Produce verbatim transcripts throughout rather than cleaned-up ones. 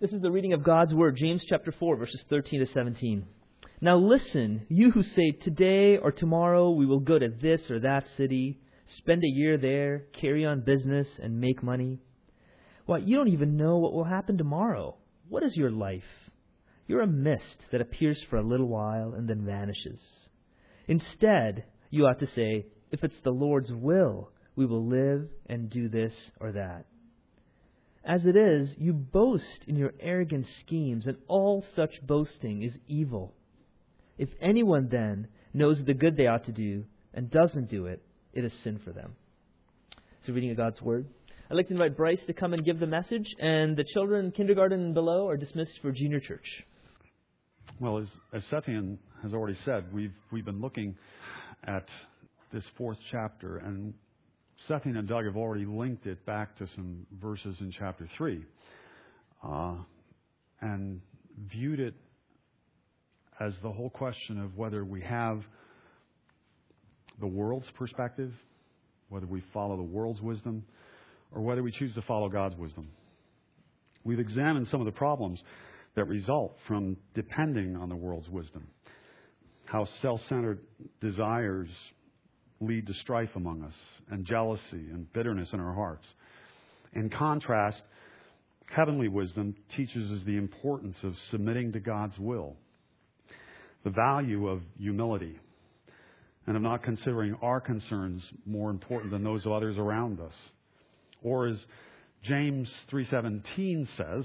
This is the reading of God's Word, James chapter four, verses thirteen to seventeen. Now listen, you who say, today or tomorrow we will go to this or that city, spend a year there, carry on business, and make money. Why, you don't even know what will happen tomorrow. What is your life? You're a mist that appears for a little while and then vanishes. Instead, you ought to say, if it's the Lord's will, we will live and do this or that. As it is, you boast in your arrogant schemes, and all such boasting is evil. If anyone then knows the good they ought to do and doesn't do it, it is sin for them. So reading of God's Word. I'd like to invite Bryce to come and give the message, and the children in kindergarten below are dismissed for junior church. Well, as, as Sethian has already said, we've we've been looking at this fourth chapter, and Sethian and Doug have already linked it back to some verses in chapter three, uh, and viewed it as the whole question of whether we have the world's perspective, whether we follow the world's wisdom, or whether we choose to follow God's wisdom. We've examined some of the problems that result from depending on the world's wisdom, how self-centered desires lead to strife among us, and jealousy and bitterness in our hearts. In contrast, heavenly wisdom teaches us the importance of submitting to God's will, the value of humility, and of not considering our concerns more important than those of others around us. Or as James three seventeen says,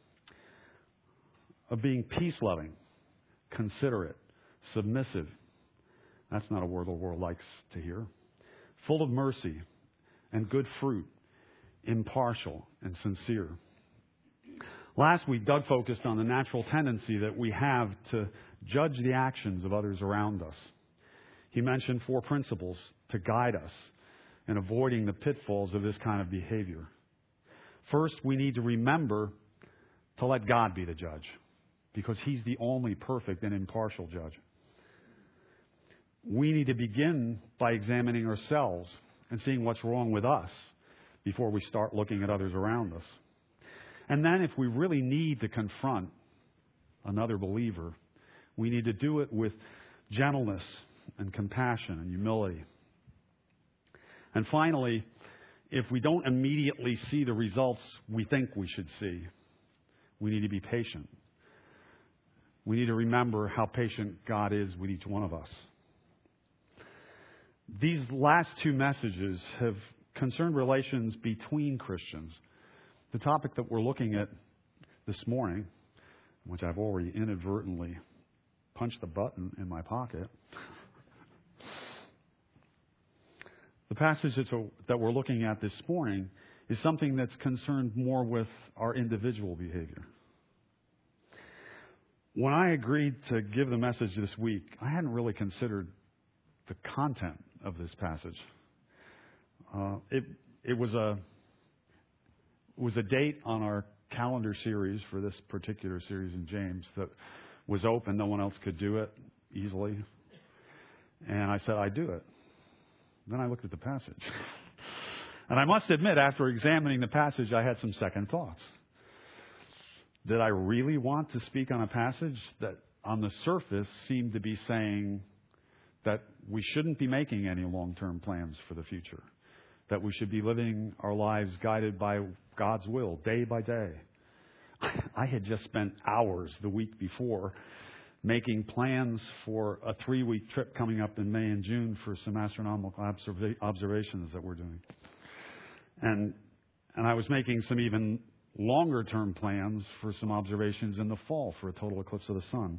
of being peace-loving, considerate, submissive. That's not a word the world likes to hear. Full of mercy and good fruit, impartial and sincere. Last week, Doug focused on the natural tendency that we have to judge the actions of others around us. He mentioned four principles to guide us in avoiding the pitfalls of this kind of behavior. First, we need to remember to let God be the judge, because He's the only perfect and impartial judge. We need to begin by examining ourselves and seeing what's wrong with us before we start looking at others around us. And then if we really need to confront another believer, we need to do it with gentleness and compassion and humility. And finally, if we don't immediately see the results we think we should see, we need to be patient. We need to remember how patient God is with each one of us. These last two messages have concerned relations between Christians. The topic that we're looking at this morning, which I've already inadvertently punched the button in my pocket. The passage that we're looking at this morning is something that's concerned more with our individual behavior. When I agreed to give the message this week, I hadn't really considered the content of this passage. Uh, it it was a it was a date on our calendar series for this particular series in James that was open. No one else could do it easily. And I said, I'd do it. Then I looked at the passage. And I must admit, after examining the passage, I had some second thoughts. Did I really want to speak on a passage that on the surface seemed to be saying that we shouldn't be making any long-term plans for the future, that we should be living our lives guided by God's will day by day? I had just spent hours the week before making plans for a three-week trip coming up in May and June for some astronomical observa- observations that we're doing. And and I was making some even longer-term plans for some observations in the fall for a total eclipse of the sun.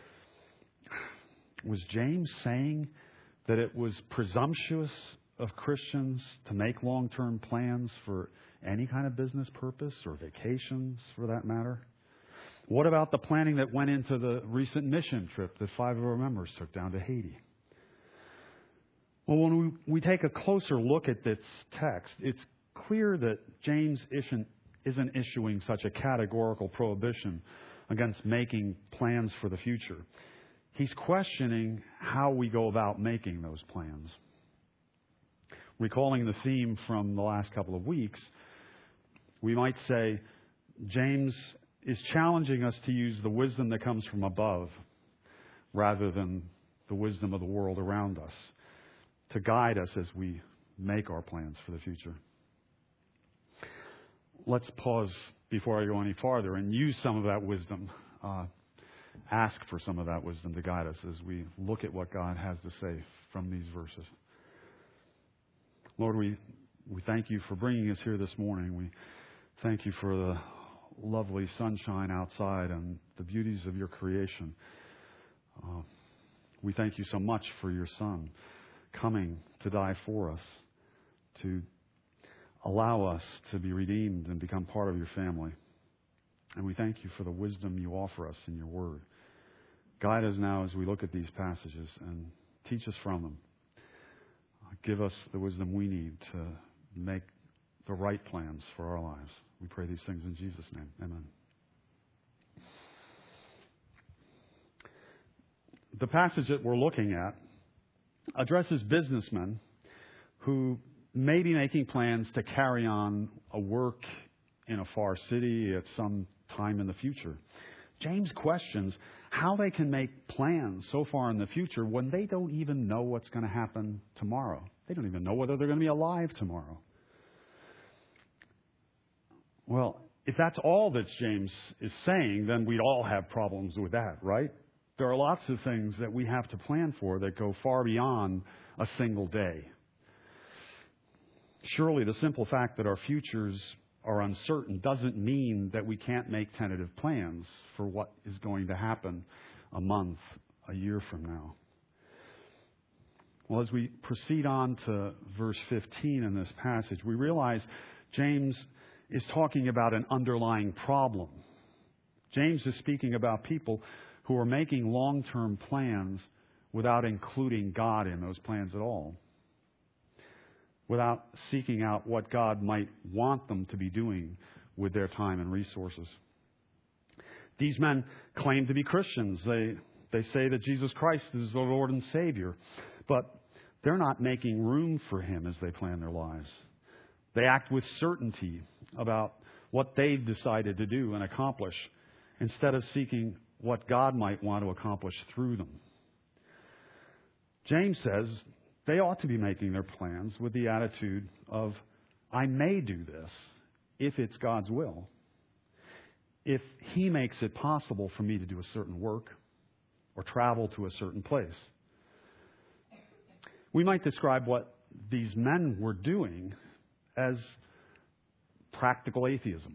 Was James saying that it was presumptuous of Christians to make long-term plans for any kind of business purpose or vacations for that matter? What about the planning that went into the recent mission trip that five of our members took down to Haiti? Well, when we, we take a closer look at this text, it's clear that James isn't, isn't issuing such a categorical prohibition against making plans for the future. He's questioning how we go about making those plans. Recalling the theme from the last couple of weeks, we might say James is challenging us to use the wisdom that comes from above rather than the wisdom of the world around us to guide us as we make our plans for the future. Let's pause before I go any farther and use some of that wisdom. Uh, ask for some of that wisdom to guide us as we look at what God has to say from these verses. Lord, we, we thank you for bringing us here this morning. We thank you for the lovely sunshine outside and the beauties of your creation. Uh, we thank you so much for your Son coming to die for us, to allow us to be redeemed and become part of your family. And we thank you for the wisdom you offer us in your word. Guide us now as we look at these passages and teach us from them. Uh, give us the wisdom we need to make the right plans for our lives. We pray these things in Jesus' name. Amen. The passage that we're looking at addresses businessmen who may be making plans to carry on a work in a far city at some time in the future. James questions how they can make plans so far in the future when they don't even know what's going to happen tomorrow. They don't even know whether they're going to be alive tomorrow. Well, if that's all that James is saying, then we'd all have problems with that, right? There are lots of things that we have to plan for that go far beyond a single day. Surely the simple fact that our futures are uncertain doesn't mean that we can't make tentative plans for what is going to happen a month, a year from now. Well, as we proceed on to verse fifteen in this passage, we realize James is talking about an underlying problem. James is speaking about people who are making long-term plans without including God in those plans at all, without seeking out what God might want them to be doing with their time and resources. These men claim to be Christians. They, they say that Jesus Christ is the Lord and Savior, but they're not making room for Him as they plan their lives. They act with certainty about what they've decided to do and accomplish instead of seeking what God might want to accomplish through them. James says they ought to be making their plans with the attitude of, I may do this if it's God's will, if He makes it possible for me to do a certain work or travel to a certain place. We might describe what these men were doing as practical atheism.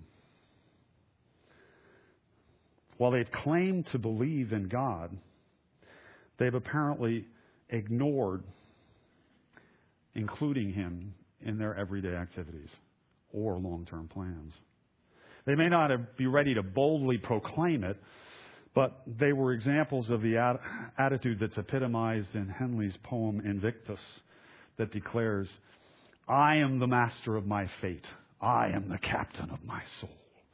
While they've claimed to believe in God, they've apparently ignored including Him in their everyday activities or long-term plans. They may not be ready to boldly proclaim it, but they were examples of the ad- attitude that's epitomized in Henley's poem Invictus that declares, I am the master of my fate. I am the captain of my soul.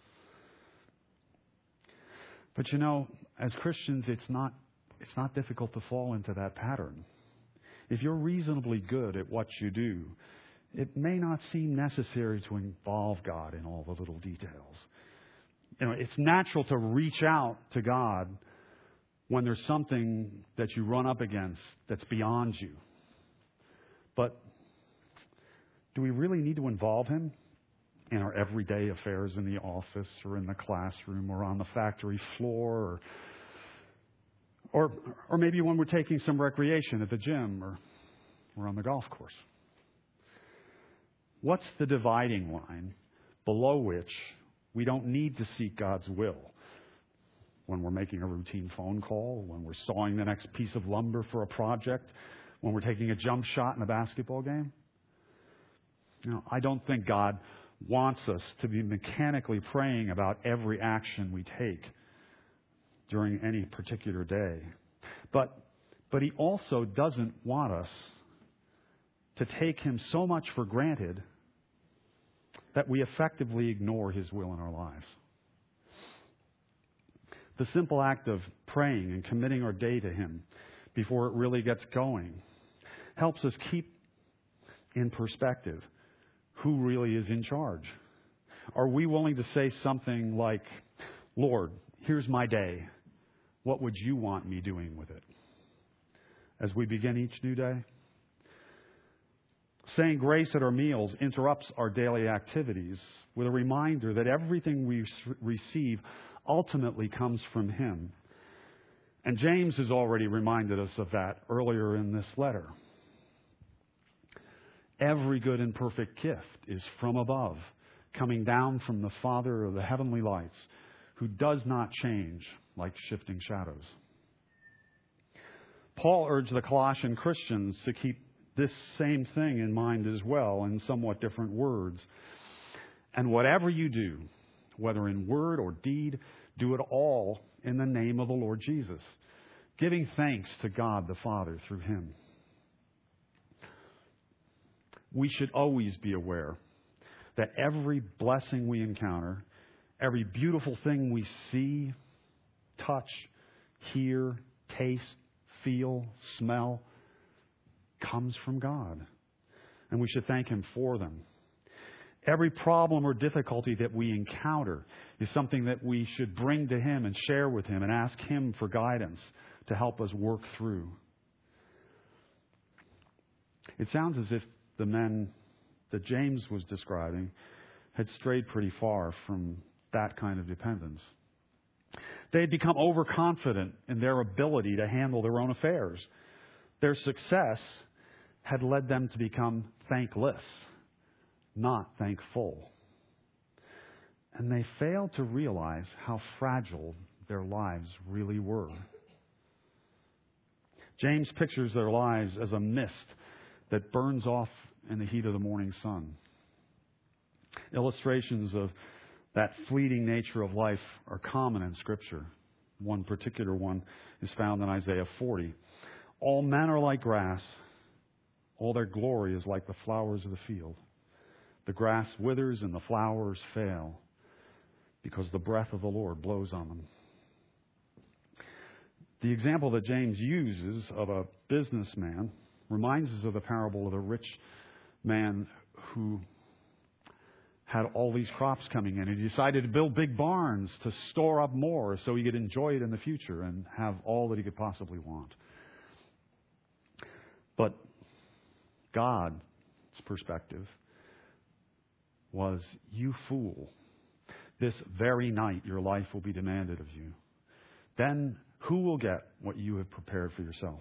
But you know, as Christians, it's not, it's not difficult to fall into that pattern. If you're reasonably good at what you do, it may not seem necessary to involve God in all the little details. You know, it's natural to reach out to God when there's something that you run up against that's beyond you. But do we really need to involve Him in our everyday affairs in the office or in the classroom or on the factory floor or or, or maybe when we're taking some recreation at the gym or, or on the golf course? What's the dividing line below which we don't need to seek God's will? When we're making a routine phone call, when we're sawing the next piece of lumber for a project, when we're taking a jump shot in a basketball game? You know, I don't think God wants us to be mechanically praying about every action we take during any particular day. But, but He also doesn't want us to take Him so much for granted that we effectively ignore His will in our lives. The simple act of praying and committing our day to Him before it really gets going helps us keep in perspective who really is in charge. Are we willing to say something like, Lord, here's my day. What would you want me doing with it? As we begin each new day, saying grace at our meals interrupts our daily activities with a reminder that everything we receive ultimately comes from Him. And James has already reminded us of that earlier in this letter. Every good and perfect gift is from above, coming down from the Father of the heavenly lights, who does not change like shifting shadows. Paul urged the Colossian Christians to keep this same thing in mind as well, in somewhat different words. And whatever you do, whether in word or deed, do it all in the name of the Lord Jesus, giving thanks to God the Father through Him. We should always be aware that every blessing we encounter, every beautiful thing we see, touch, hear, taste, feel, smell, comes from God. And we should thank Him for them. Every problem or difficulty that we encounter is something that we should bring to Him and share with Him and ask Him for guidance to help us work through. It sounds as if the men that James was describing had strayed pretty far from that kind of dependence. They had become overconfident in their ability to handle their own affairs. Their success had led them to become thankless, not thankful. And they failed to realize how fragile their lives really were. James pictures their lives as a mist that burns off in the heat of the morning sun. Illustrations of that fleeting nature of life are common in Scripture. One particular one is found in Isaiah forty. All men are like grass. All their glory is like the flowers of the field. The grass withers and the flowers fail because the breath of the Lord blows on them. The example that James uses of a businessman reminds us of the parable of the rich man who had all these crops coming in. He decided to build big barns to store up more so he could enjoy it in the future and have all that he could possibly want. But God's perspective was, you fool, this very night your life will be demanded of you. Then who will get what you have prepared for yourself?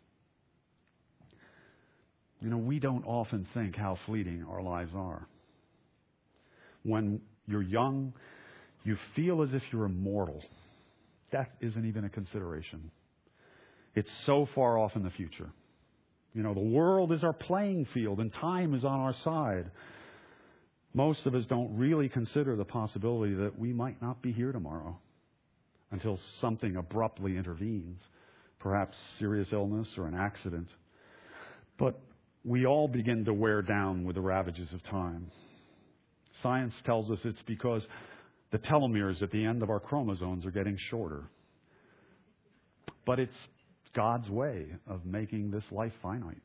You know, we don't often think how fleeting our lives are. When you're young, you feel as if you're immortal. Death isn't even a consideration. It's so far off in the future. You know, the world is our playing field and time is on our side. Most of us don't really consider the possibility that we might not be here tomorrow until something abruptly intervenes, perhaps serious illness or an accident. But we all begin to wear down with the ravages of time. Science tells us it's because the telomeres at the end of our chromosomes are getting shorter. But it's God's way of making this life finite.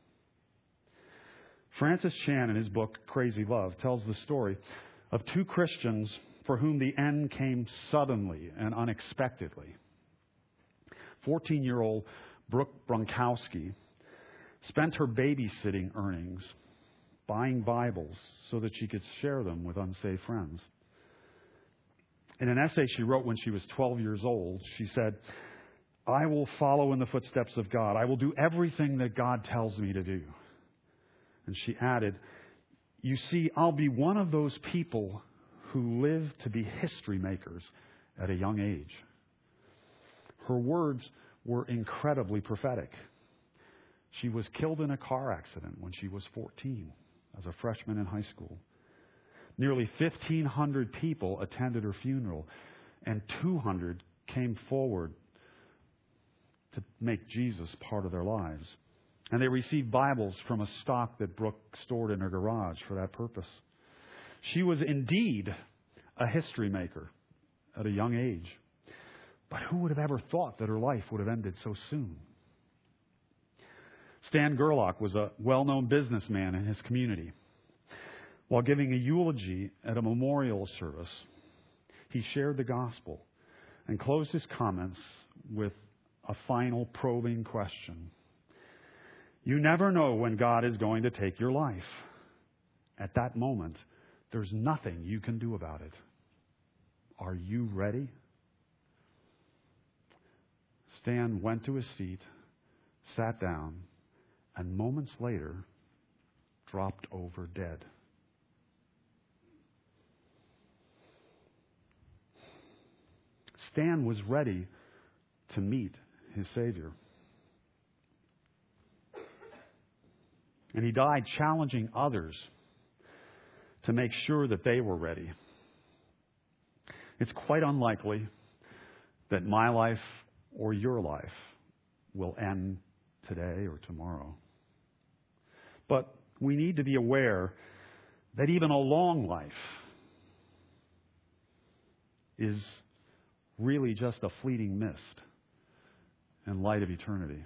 Francis Chan, in his book Crazy Love, tells the story of two Christians for whom the end came suddenly and unexpectedly. fourteen-year-old Brooke Bronkowski spent her babysitting earnings buying Bibles so that she could share them with unsafe friends. In an essay she wrote when she was twelve years old, she said, I will follow in the footsteps of God. I will do everything that God tells me to do. And she added, you see, I'll be one of those people who live to be history makers at a young age. Her words were incredibly prophetic. She was killed in a car accident when she was fourteen, as a freshman in high school. Nearly fifteen hundred people attended her funeral, and two hundred came forward to make Jesus part of their lives. And they received Bibles from a stock that Brooke stored in her garage for that purpose. She was indeed a history maker at a young age. But who would have ever thought that her life would have ended so soon? Stan Gerlach was a well-known businessman in his community. While giving a eulogy at a memorial service, he shared the gospel and closed his comments with a final probing question. You never know when God is going to take your life. At that moment, there's nothing you can do about it. Are you ready? Stan went to his seat, sat down, and moments later dropped over dead. Stan was ready to meet his Savior. And he died challenging others to make sure that they were ready. It's quite unlikely that my life or your life will end today or tomorrow. But we need to be aware that even a long life is really just a fleeting mist in light of eternity.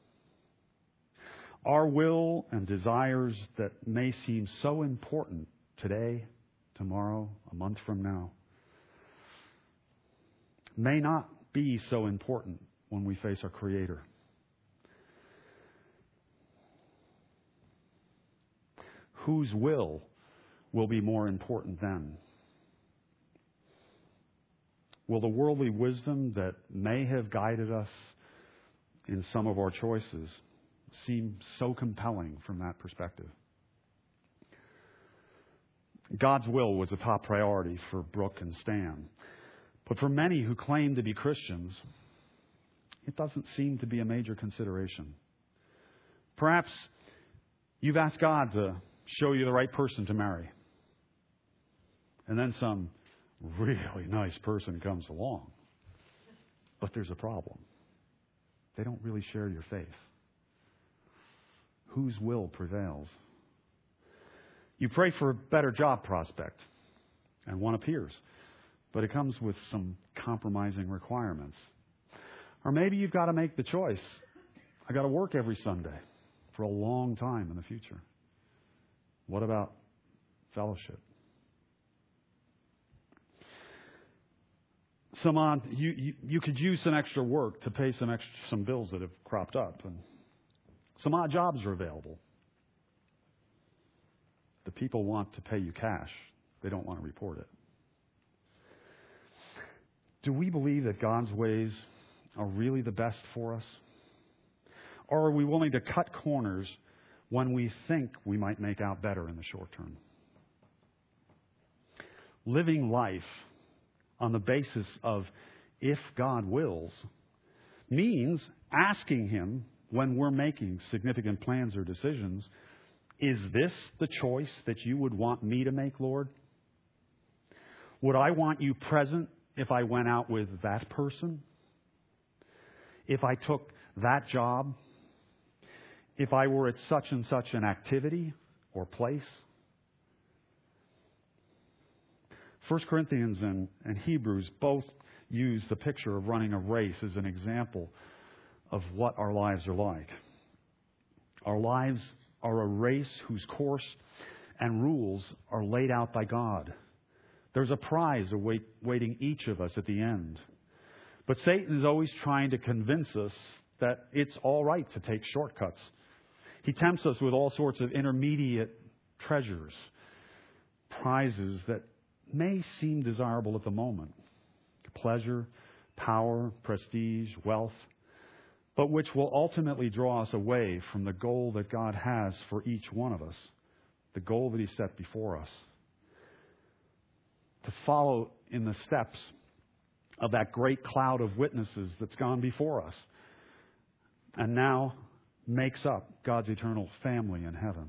Our will and desires that may seem so important today, tomorrow, a month from now, may not be so important when we face our Creator. Whose will will be more important then? Will the worldly wisdom that may have guided us in some of our choices seem so compelling from that perspective? God's will was a top priority for Brooke and Stan. But for many who claim to be Christians, it doesn't seem to be a major consideration. Perhaps you've asked God to show you the right person to marry. And then some really nice person comes along. But there's a problem. They don't really share your faith. Whose will prevails? You pray for a better job prospect, and one appears, but it comes with some compromising requirements. Or maybe you've got to make the choice. I got to work every Sunday for a long time in the future. What about fellowship? Some odd, you, you you could use some extra work to pay some extra, some bills that have cropped up, and some odd jobs are available. The people want to pay you cash. They don't want to report it. Do we believe that God's ways are really the best for us? Or are we willing to cut corners when we think we might make out better in the short term? Living life on the basis of if God wills means asking Him when we're making significant plans or decisions, is this the choice that you would want me to make, Lord? Would I want you present if I went out with that person? If I took that job? If I were at such and such an activity or place? First Corinthians and, and Hebrews both use the picture of running a race as an example of what our lives are like. Our lives are a race whose course and rules are laid out by God. There's a prize await, awaiting each of us at the end. But Satan is always trying to convince us that it's all right to take shortcuts. He tempts us with all sorts of intermediate treasures, prizes that may seem desirable at the moment. Pleasure, power, prestige, wealth, but which will ultimately draw us away from the goal that God has for each one of us, the goal that He set before us. To follow in the steps of that great cloud of witnesses that's gone before us and now makes up God's eternal family in heaven.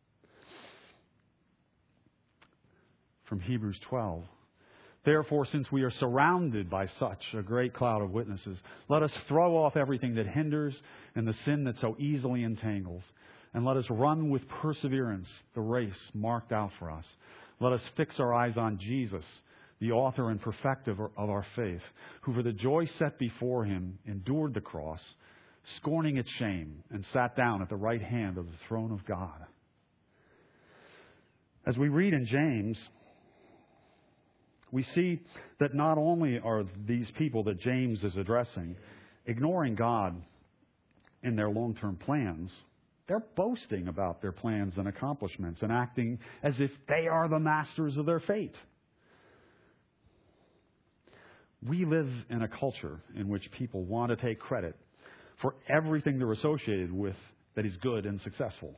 From Hebrews twelve. Therefore, since we are surrounded by such a great cloud of witnesses, let us throw off everything that hinders and the sin that so easily entangles, and let us run with perseverance the race marked out for us. Let us fix our eyes on Jesus, the author and perfecter of our faith, who for the joy set before Him endured the cross, scorning its shame, and sat down at the right hand of the throne of God. As we read in James, we see that not only are these people that James is addressing ignoring God in their long-term plans, they're boasting about their plans and accomplishments and acting as if they are the masters of their fate. We live in a culture in which people want to take credit for everything they're associated with that is good and successful.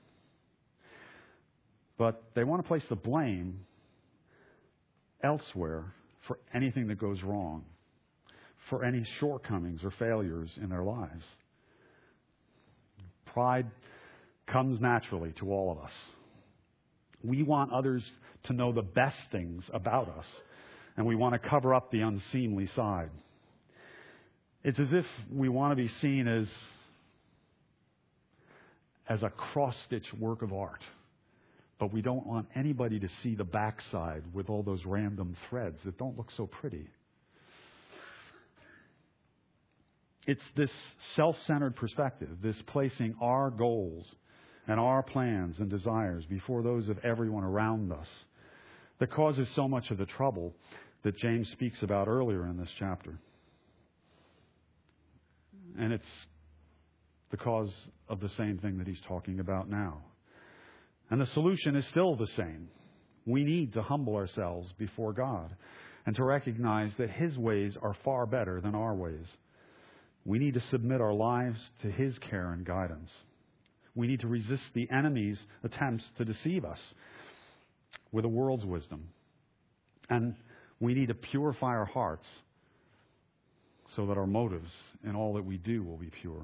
But they want to place the blame elsewhere for anything that goes wrong, for any shortcomings or failures in their lives. Pride comes naturally to all of us. We want others to know the best things about us, and we want to cover up the unseemly side. It's as if we want to be seen as, as a cross-stitched work of art, but we don't want anybody to see the backside with all those random threads that don't look so pretty. It's this self-centered perspective, this placing our goals and our plans and desires before those of everyone around us, that causes so much of the trouble that James speaks about earlier in this chapter. And it's the cause of the same thing that he's talking about now. And the solution is still the same. We need to humble ourselves before God and to recognize that His ways are far better than our ways. We need to submit our lives to His care and guidance. We need to resist the enemy's attempts to deceive us with the world's wisdom. And we need to purify our hearts so that our motives in all that we do will be pure.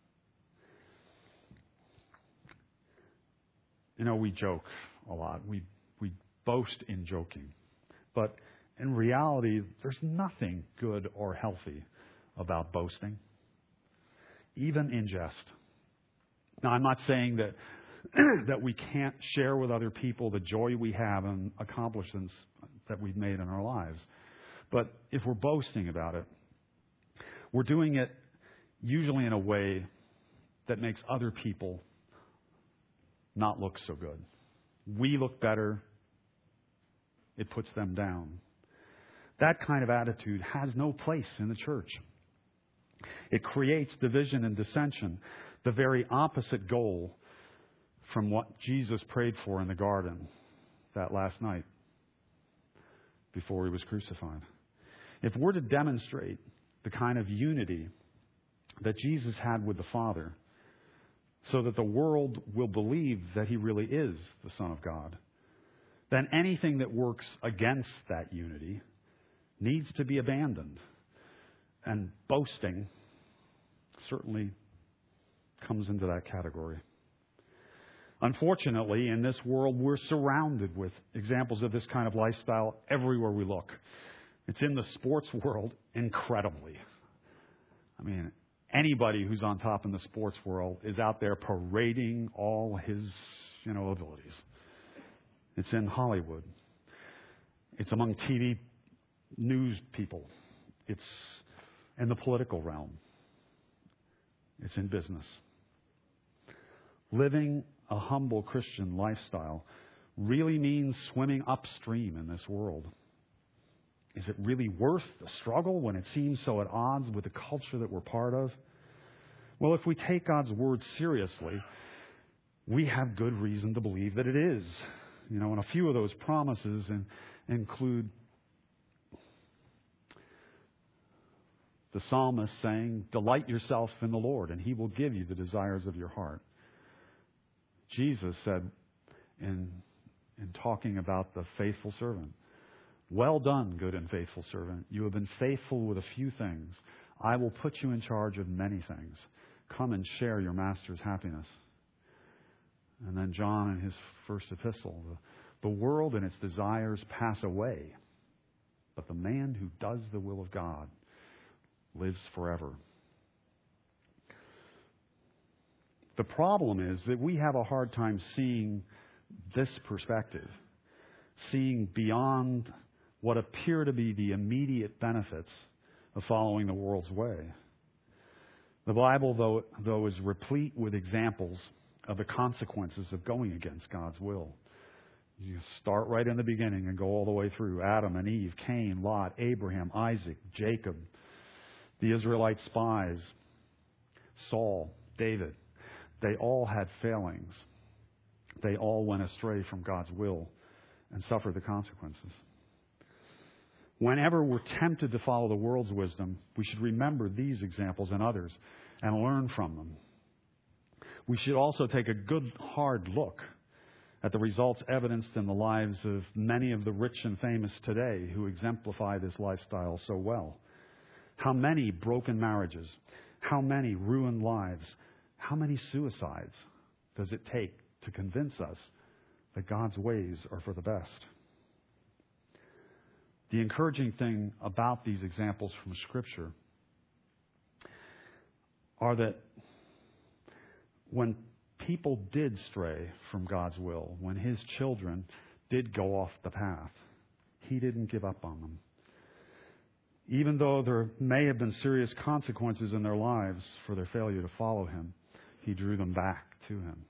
You know, we joke a lot. We we boast in joking. But in reality, there's nothing good or healthy about boasting, even in jest. Now, I'm not saying that that we can't share with other people the joy we have and accomplishments that we've made in our lives. But if we're boasting about it, we're doing it usually in a way that makes other people not look so good. We look better. It puts them down. That kind of attitude has no place in the church. It creates division and dissension, the very opposite goal from what Jesus prayed for in the garden that last night before He was crucified. If we're to demonstrate the kind of unity that Jesus had with the Father, so that the world will believe that He really is the Son of God, then anything that works against that unity needs to be abandoned. And boasting certainly comes into that category. Unfortunately, in this world, we're surrounded with examples of this kind of lifestyle everywhere we look. It's in the sports world incredibly. I mean, anybody who's on top in the sports world is out there parading all his, you know, abilities. It's in Hollywood. It's among T V news people. It's in the political realm. It's in business. Living a humble Christian lifestyle really means swimming upstream in this world. Is it really worth the struggle when it seems so at odds with the culture that we're part of? Well, if we take God's Word seriously, we have good reason to believe that it is. You know, and a few of those promises in, include the psalmist saying, "Delight yourself in the Lord, and He will give you the desires of your heart." Jesus said in, in talking about the faithful servant, "Well done, good and faithful servant. You have been faithful with a few things. I will put you in charge of many things. Come and share your master's happiness." And then John in his first epistle, the, the world and its desires pass away, but the man who does the will of God lives forever. The problem is that we have a hard time seeing this perspective, seeing beyond what appear to be the immediate benefits of following the world's way. The Bible, though, though is replete with examples of the consequences of going against God's will. You start right in the beginning and go all the way through. Adam and Eve, Cain, Lot, Abraham, Isaac, Jacob, the Israelite spies, Saul, David. They all had failings. They all went astray from God's will and suffered the consequences. Whenever we're tempted to follow the world's wisdom, we should remember these examples and others and learn from them. We should also take a good, hard look at the results evidenced in the lives of many of the rich and famous today who exemplify this lifestyle so well. How many broken marriages? How many ruined lives? How many suicides does it take to convince us that God's ways are for the best? The encouraging thing about these examples from Scripture are that when people did stray from God's will, when His children did go off the path, He didn't give up on them. Even though there may have been serious consequences in their lives for their failure to follow Him, He drew them back to Him.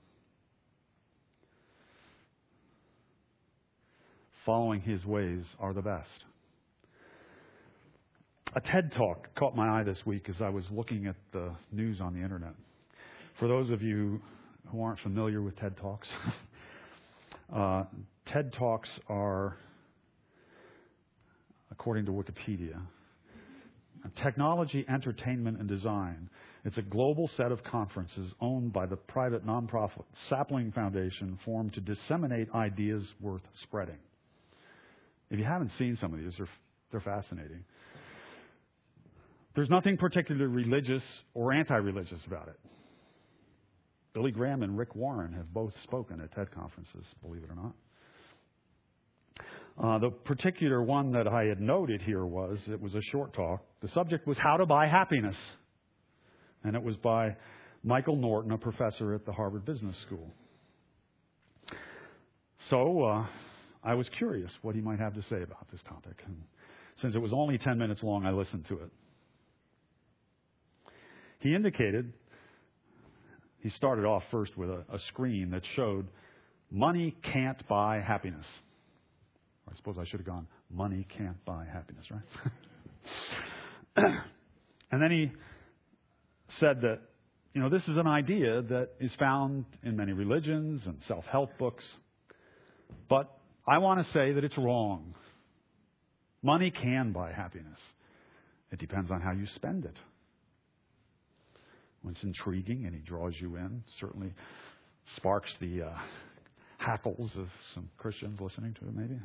Following His ways are the best. A TED Talk caught my eye this week as I was looking at the news on the internet. For those of you who aren't familiar with TED Talks, uh, TED Talks are, according to Wikipedia, technology, entertainment, and design. It's a global set of conferences owned by the private nonprofit Sapling Foundation, formed to disseminate ideas worth spreading. If you haven't seen some of these, they're, they're fascinating. There's nothing particularly religious or anti-religious about it. Billy Graham and Rick Warren have both spoken at TED conferences, believe it or not. Uh, the particular one that I had noted here was, it was a short talk. The subject was how to buy happiness. And it was by Michael Norton, a professor at the Harvard Business School. So uh, I was curious what he might have to say about this topic. And since it was only ten minutes long, I listened to it. He indicated, he started off first with a, a screen that showed, money can't buy happiness. I suppose I should have gone, money can't buy happiness, right? And then he said that, you know, this is an idea that is found in many religions and self-help books. But I want to say that it's wrong. Money can buy happiness. It depends on how you spend it. When it's intriguing and he draws you in, certainly sparks the uh, hackles of some Christians listening to it, maybe.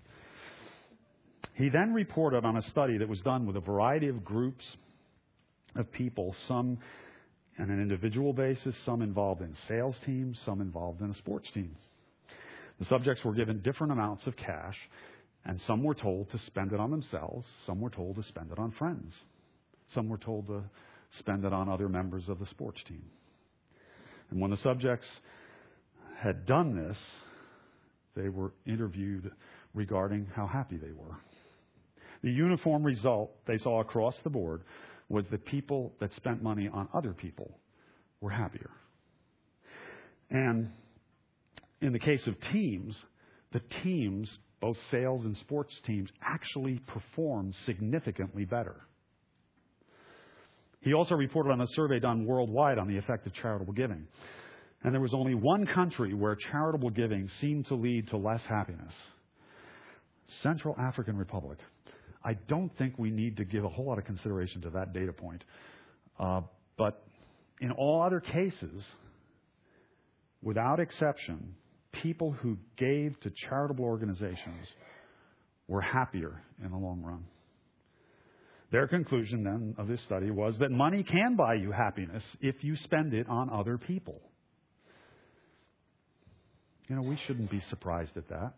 He then reported on a study that was done with a variety of groups of people, some on an individual basis, some involved in sales teams, some involved in a sports team. The subjects were given different amounts of cash, and some were told to spend it on themselves, some were told to spend it on friends, some were told to spend it on other members of the sports team. And when the subjects had done this, they were interviewed regarding how happy they were. The uniform result they saw across the board was that people that spent money on other people were happier. And in the case of teams, the teams, both sales and sports teams, actually performed significantly better. He also reported on a survey done worldwide on the effect of charitable giving. And there was only one country where charitable giving seemed to lead to less happiness. Central African Republic. I don't think we need to give a whole lot of consideration to that data point. Uh, but in all other cases, without exception, people who gave to charitable organizations were happier in the long run. Their conclusion then of this study was that money can buy you happiness if you spend it on other people. You know, we shouldn't be surprised at that.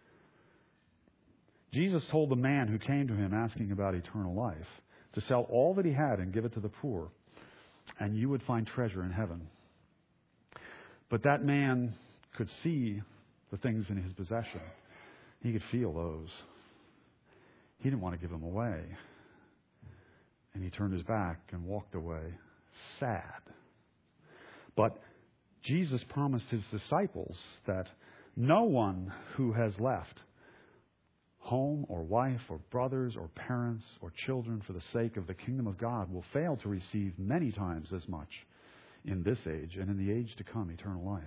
Jesus told the man who came to him asking about eternal life to sell all that he had and give it to the poor, and you would find treasure in heaven. But that man could see the things in his possession. He could feel those. He didn't want to give them away. And he turned his back and walked away, sad. But Jesus promised his disciples that No one who has left home or wife or brothers or parents or children for the sake of the kingdom of God will fail to receive many times as much in this age and in the age to come, eternal life.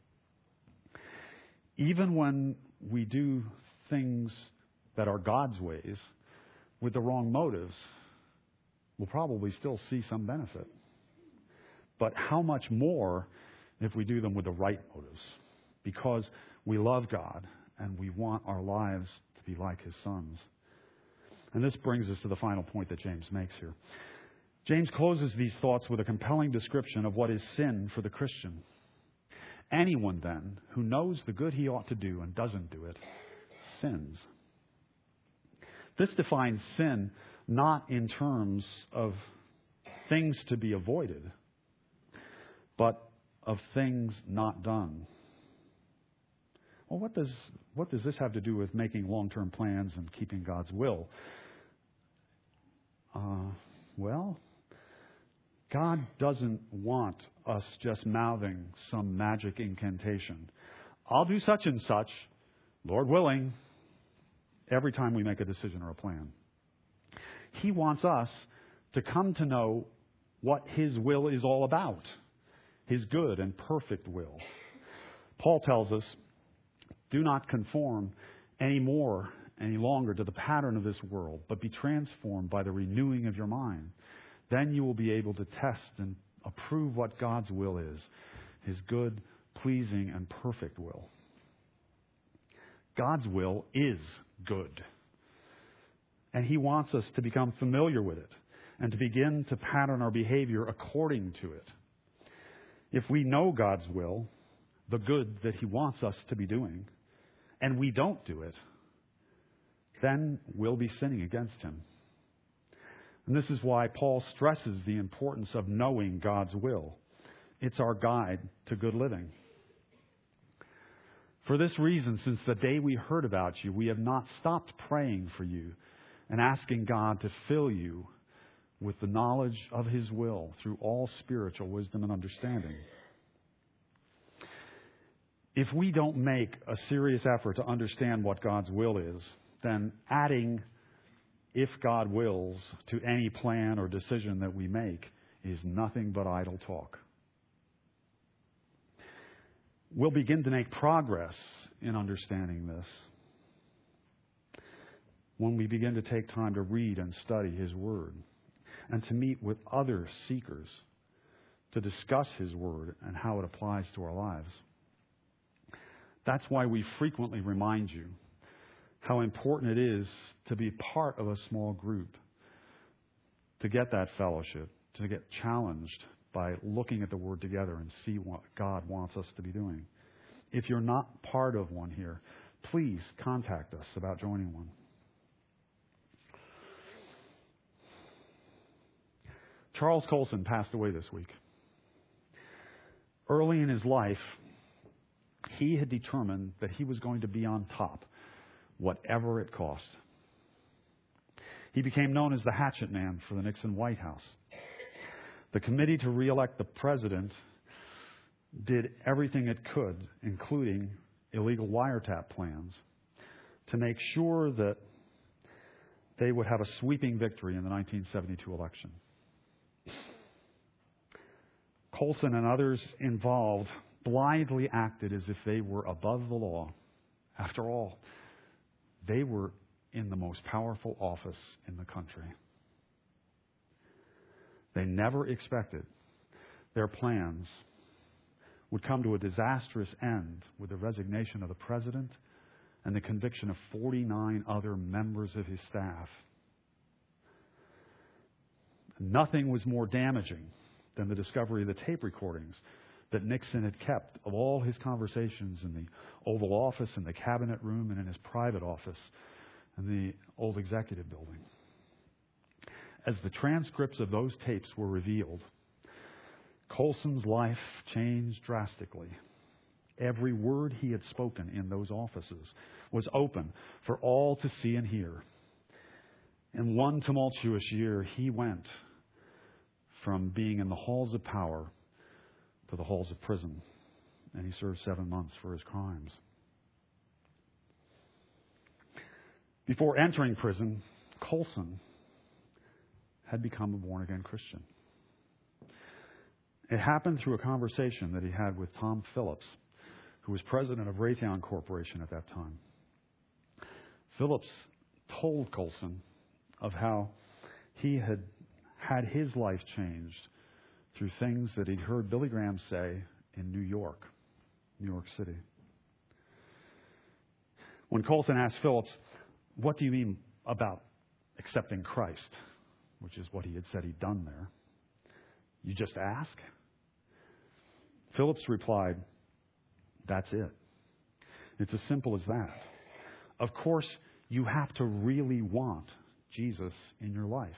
Even when we do things that are God's ways with the wrong motives, we'll probably still see some benefit. But how much more if we do them with the right motives? Because we love God and we want our lives to be like His sons. And this brings us to the final point that James makes here. James closes these thoughts with a compelling description of what is sin for the Christian. Anyone, then, who knows the good he ought to do and doesn't do it, sins. This defines sin not in terms of things to be avoided, but of things not done. Well, what does what does this have to do with making long-term plans and keeping God's will? Uh, well, God doesn't want us just mouthing some magic incantation. I'll do such and such, Lord willing, every time we make a decision or a plan. He wants us to come to know what His will is all about, His good and perfect will. Paul tells us, do not conform any more, any longer to the pattern of this world, but be transformed by the renewing of your mind. Then you will be able to test and approve what God's will is, His good, pleasing, and perfect will. God's will is good. And He wants us to become familiar with it and to begin to pattern our behavior according to it. If we know God's will, the good that He wants us to be doing, and we don't do it, then we'll be sinning against Him. And this is why Paul stresses the importance of knowing God's will. It's our guide to good living. For this reason, since the day we heard about you, we have not stopped praying for you and asking God to fill you with the knowledge of His will through all spiritual wisdom and understanding. If we don't make a serious effort to understand what God's will is, then adding "if God wills" to any plan or decision that we make is nothing but idle talk. We'll begin to make progress in understanding this when we begin to take time to read and study His Word and to meet with other seekers to discuss His Word and how it applies to our lives. That's why we frequently remind you how important it is to be part of a small group, to get that fellowship, to get challenged by looking at the Word together and see what God wants us to be doing. If you're not part of one here, please contact us about joining one. Charles Colson passed away this week. Early in his life, he had determined that he was going to be on top, whatever it cost. He became known as the hatchet man for the Nixon White House. The committee to re-elect the president did everything it could, including illegal wiretap plans, to make sure that they would have a sweeping victory in the nineteen seventy-two election. Colson and others involved blindly acted as if they were above the law. After all, they were in the most powerful office in the country. They never expected their plans would come to a disastrous end with the resignation of the president and the conviction of forty-nine other members of his staff. Nothing was more damaging than the discovery of the tape recordings that Nixon had kept of all his conversations in the Oval Office, in the Cabinet Room, and in his private office in the old executive building. As the transcripts of those tapes were revealed, Colson's life changed drastically. Every word he had spoken in those offices was open for all to see and hear. In one tumultuous year, he went from being in the halls of power to the halls of prison, and he served seven months for his crimes. Before entering prison, Colson had become a born-again Christian. It happened through a conversation that he had with Tom Phillips, who was president of Raytheon Corporation at that time. Phillips told Colson of how he had had his life changed through things that he'd heard Billy Graham say in New York, New York City. When Colson asked Phillips, "What do you mean about accepting Christ?" which is what he had said he'd done there. "You just ask?" Phillips replied, "That's it. It's as simple as that. Of course, you have to really want Jesus in your life.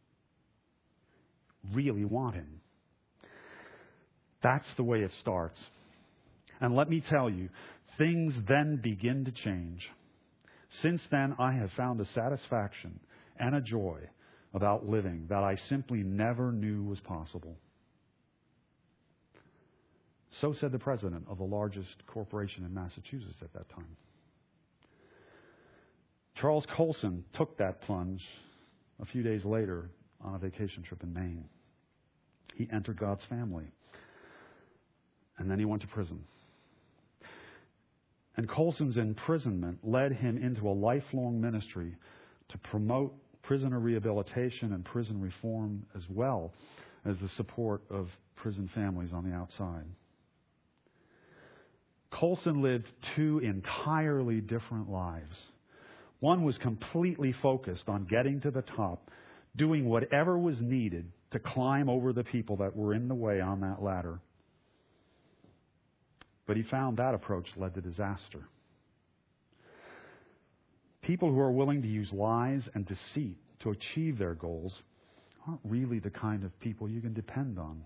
Really want Him. That's the way it starts. And let me tell you, things then begin to change. Since then, I have found a satisfaction and a joy about living that I simply never knew was possible." So said the president of the largest corporation in Massachusetts at that time. Charles Colson took that plunge a few days later on a vacation trip in Maine. He entered God's family. And then he went to prison. And Colson's imprisonment led him into a lifelong ministry to promote prisoner rehabilitation and prison reform, as well as the support of prison families on the outside. Colson lived two entirely different lives. One was completely focused on getting to the top, doing whatever was needed to climb over the people that were in the way on that ladder. But he found that approach led to disaster. People who are willing to use lies and deceit to achieve their goals aren't really the kind of people you can depend on.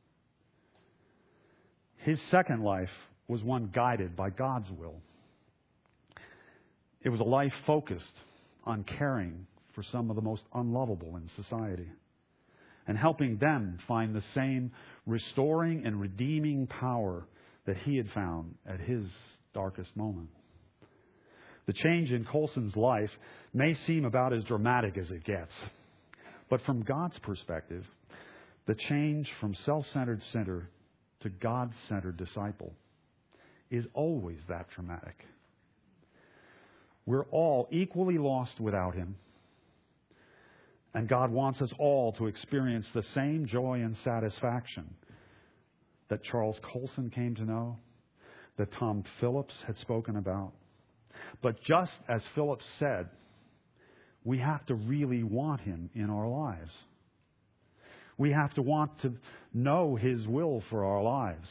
His second life was one guided by God's will. It was a life focused on caring for some of the most unlovable in society and helping them find the same restoring and redeeming power that he had found at his darkest moment. The change in Colson's life may seem about as dramatic as it gets, but from God's perspective, the change from self-centered sinner to God-centered disciple is always that dramatic. We're all equally lost without Him, and God wants us all to experience the same joy and satisfaction that Charles Colson came to know, that Tom Phillips had spoken about. But just as Phillips said, we have to really want Him in our lives. We have to want to know His will for our lives.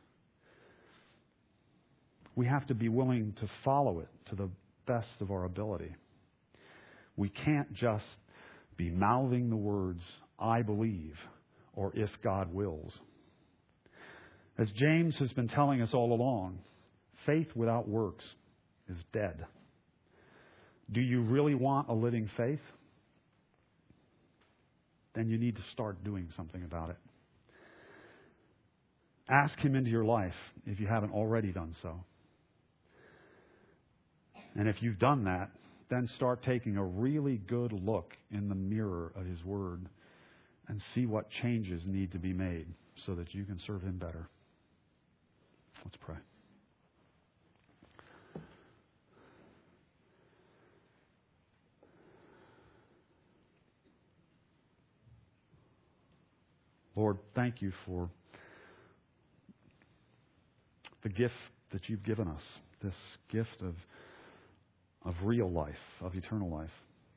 We have to be willing to follow it to the best of our ability. We can't just be mouthing the words, "I believe," or "if God wills." As James has been telling us all along, faith without works is dead. Do you really want a living faith? Then you need to start doing something about it. Ask Him into your life if you haven't already done so. And if you've done that, then start taking a really good look in the mirror of His Word and see what changes need to be made so that you can serve Him better. Let's pray. Lord, thank You for the gift that You've given us, this gift of, of real life, of eternal life.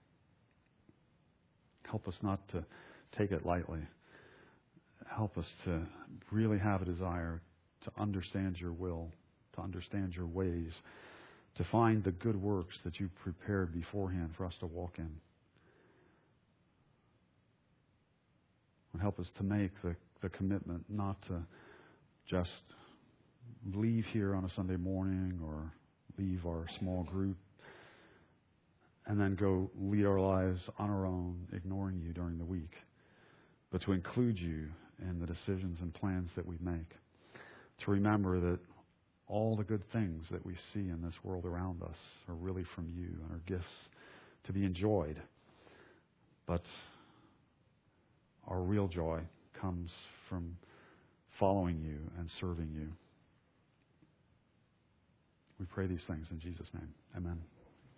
Help us not to take it lightly. Help us to really have a desire to understand Your will, to understand Your ways, to find the good works that You've prepared beforehand for us to walk in. And help us to make the, the commitment not to just leave here on a Sunday morning or leave our small group and then go lead our lives on our own, ignoring You during the week, but to include You in the decisions and plans that we make. To remember that all the good things that we see in this world around us are really from You and are gifts to be enjoyed. But our real joy comes from following you and serving you. We pray these things in Jesus' name. Amen.